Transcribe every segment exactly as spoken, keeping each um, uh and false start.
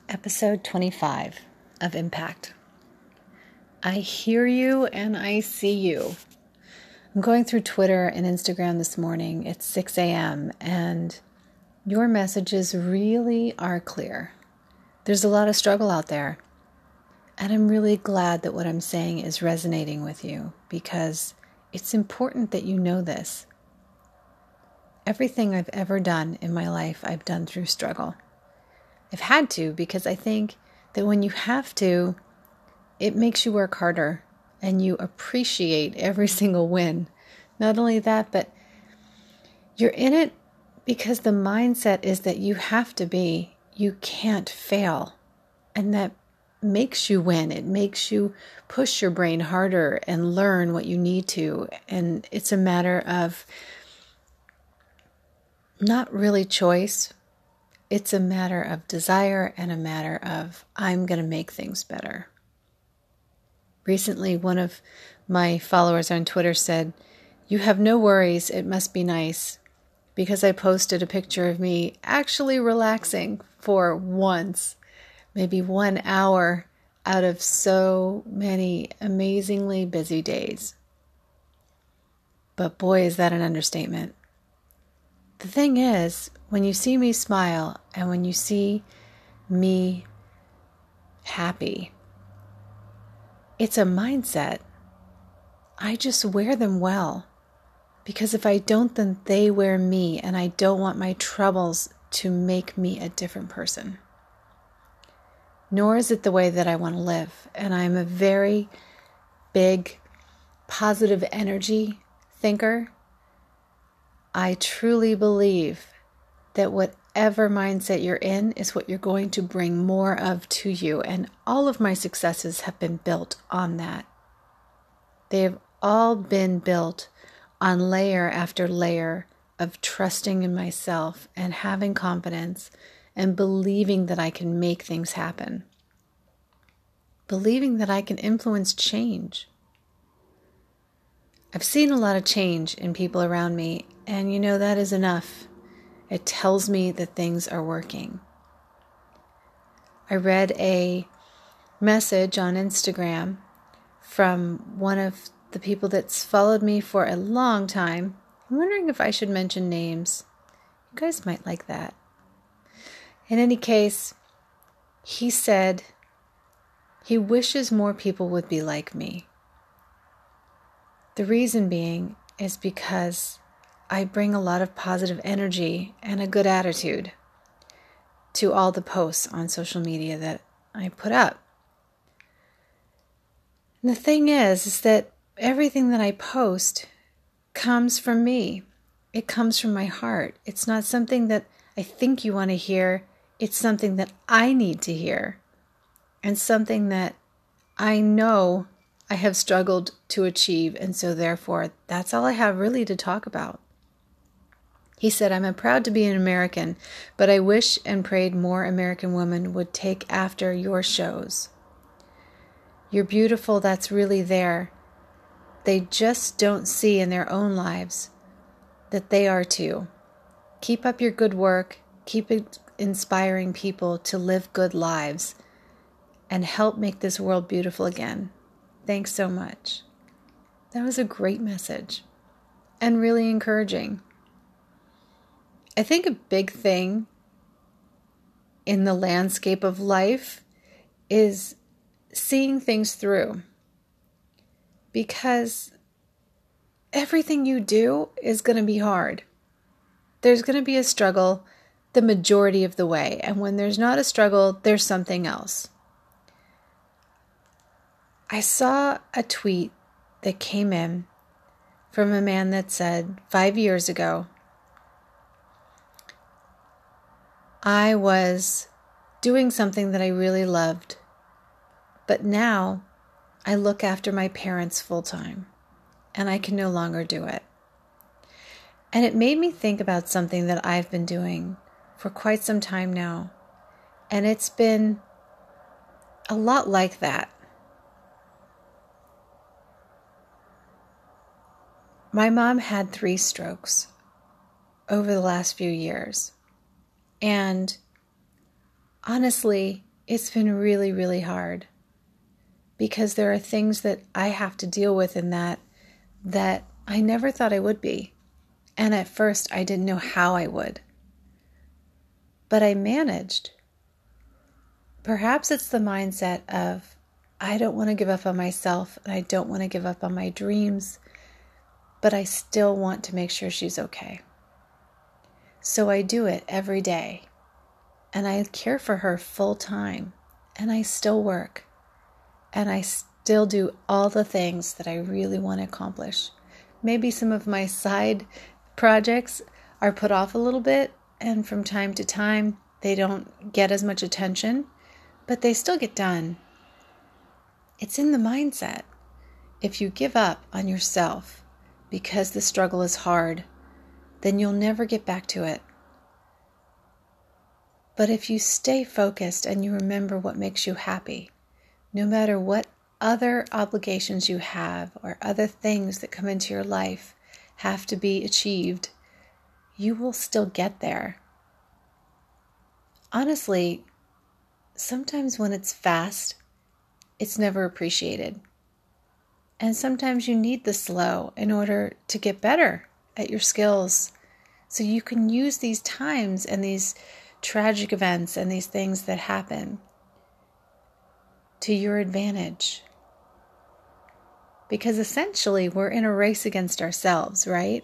Episode twenty-five of Impact. I hear you and I see you. I'm going through Twitter and Instagram this morning. It's six a.m. and your messages really are clear. There's a lot of struggle out there. And I'm really glad that what I'm saying is resonating with you because it's important that you know this. Everything I've ever done in my life, I've done through struggle. I've had to because I think that when you have to, it makes you work harder and you appreciate every single win. Not only that, but you're in it because the mindset is that you have to be, you can't fail. And that makes you win. It makes you push your brain harder and learn what you need to. And it's a matter of not really choice. It's a matter of desire and a matter of, I'm going to make things better. Recently, one of my followers on Twitter said, "You have no worries, it must be nice," because I posted a picture of me actually relaxing for once, maybe one hour out of so many amazingly busy days. But boy, is that an understatement. The thing is, when you see me smile and when you see me happy, it's a mindset. I just wear them well. Because if I don't, then they wear me, and I don't want my troubles to make me a different person. Nor is it the way that I want to live. And I'm a very big positive energy thinker. I truly believe that whatever mindset you're in is what you're going to bring more of to you. And all of my successes have been built on that. They have all been built on layer after layer of trusting in myself and having confidence and believing that I can make things happen. Believing that I can influence change. I've seen a lot of change in people around me, and you know that is enough. It tells me that things are working. I read a message on Instagram from one of the people that's followed me for a long time. I'm wondering if I should mention names. You guys might like that. In any case, he said he wishes more people would be like me. The reason being is because I bring a lot of positive energy and a good attitude to all the posts on social media that I put up. And the thing is, is that everything that I post comes from me. It comes from my heart. It's not something that I think you want to hear. It's something that I need to hear. And something that I know I have struggled to achieve, and so therefore, that's all I have really to talk about. He said, "I'm proud to be an American, but I wish and prayed more American women would take after your shows. You're beautiful, that's really there. They just don't see in their own lives that they are too. Keep up your good work, keep inspiring people to live good lives, and help make this world beautiful again. Thanks so much." That was a great message and really encouraging. I think a big thing in the landscape of life is seeing things through, because everything you do is going to be hard. There's going to be a struggle the majority of the way, and when there's not a struggle, there's something else. I saw a tweet that came in from a man that said, five years ago, I was doing something that I really loved, but now I look after my parents full time, and I can no longer do it. And it made me think about something that I've been doing for quite some time now, and it's been a lot like that. My mom had three strokes over the last few years. And honestly, it's been really, really hard because there are things that I have to deal with in that that I never thought I would be. And at first, I didn't know how I would. But I managed. Perhaps it's the mindset of, I don't want to give up on myself, and I don't want to give up on my dreams, but I still want to make sure she's okay. So I do it every day, and I care for her full time, and I still work, and I still do all the things that I really want to accomplish. Maybe some of my side projects are put off a little bit, and from time to time, they don't get as much attention, but they still get done. It's in the mindset. If you give up on yourself because the struggle is hard, then you'll never get back to it. But if you stay focused and you remember what makes you happy, no matter what other obligations you have or other things that come into your life have to be achieved, you will still get there. Honestly, sometimes when it's fast, it's never appreciated. And sometimes you need the slow in order to get better at your skills. So you can use these times and these tragic events and these things that happen to your advantage. Because essentially we're in a race against ourselves, right?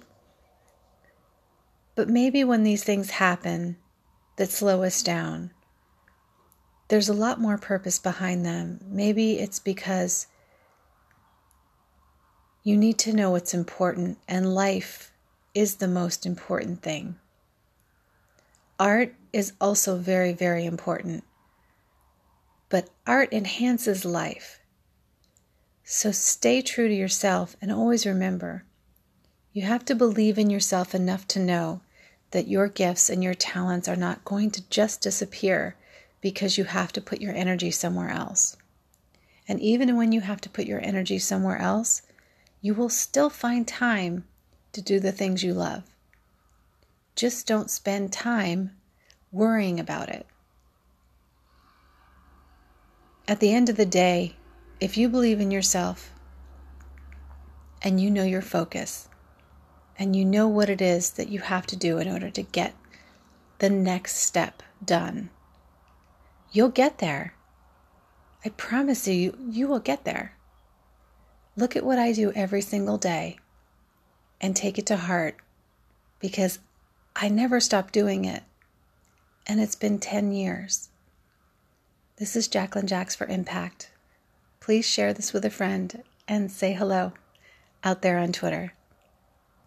But maybe when these things happen that slow us down, there's a lot more purpose behind them. Maybe it's because you need to know what's important, and life is the most important thing. Art is also very, very important, but art enhances life. So stay true to yourself and always remember, you have to believe in yourself enough to know that your gifts and your talents are not going to just disappear because you have to put your energy somewhere else. And even when you have to put your energy somewhere else, you will still find time to do the things you love. Just don't spend time worrying about it. At the end of the day, if you believe in yourself and you know your focus and you know what it is that you have to do in order to get the next step done, you'll get there. I promise you, you will get there. Look at what I do every single day and take it to heart, because I never stop doing it. And it's been ten years. This is Jacqueline Jax for Impact. Please share this with a friend and say hello out there on Twitter.